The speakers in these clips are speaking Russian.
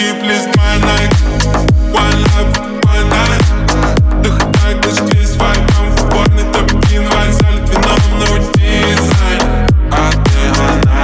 Keep list my night. One love, one night. Вдыхай дождь весь вайбом. Футбольный топ-1 залит вином, но дизайн. А ты она,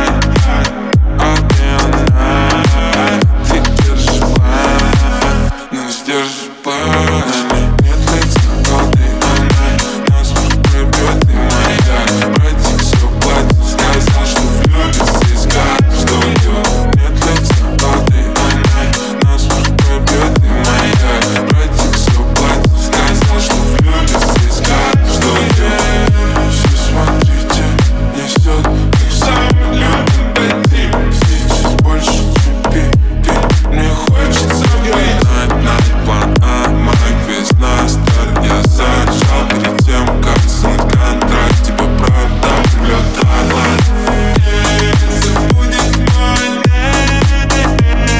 фиг держишь план, но не сдержишь плач. Нет лица голды, нас пробьет и моя. Братик все платит, сказал, что влюбится и скажет, что ее. Нет лица голды, нас пробьет и моя. Братик все платит, сказал, что влюбится и скажет, что ее. Все смотрите, несет, как самый любим дадим. Сейчас больше не пей, мне хочется пить. Night, план А, мой квиз на старт. Я зажал перед тем, как снять контракт. Тебе правда прилетала. Не забудет мой день,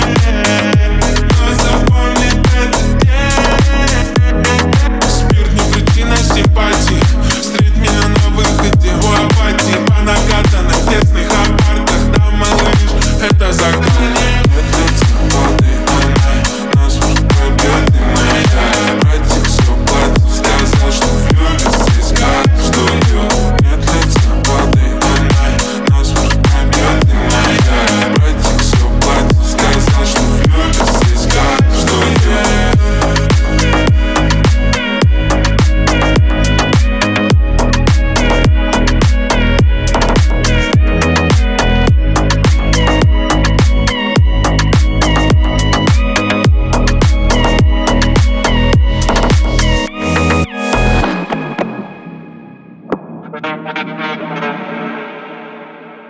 но запомнит этот день. Спирт не причина симпатии. Встреть меня на выходе у апатии. По накатанных тесных апартах. Там, малыш, это закат. Нет лица воды, нас пробьет и моя. Братик все платит, сказал, что влюбится и скажет, что ее. Нет лица воды, нас пробьет и моя. Братик все платит, сказал, что влюбится и скажет, что ее.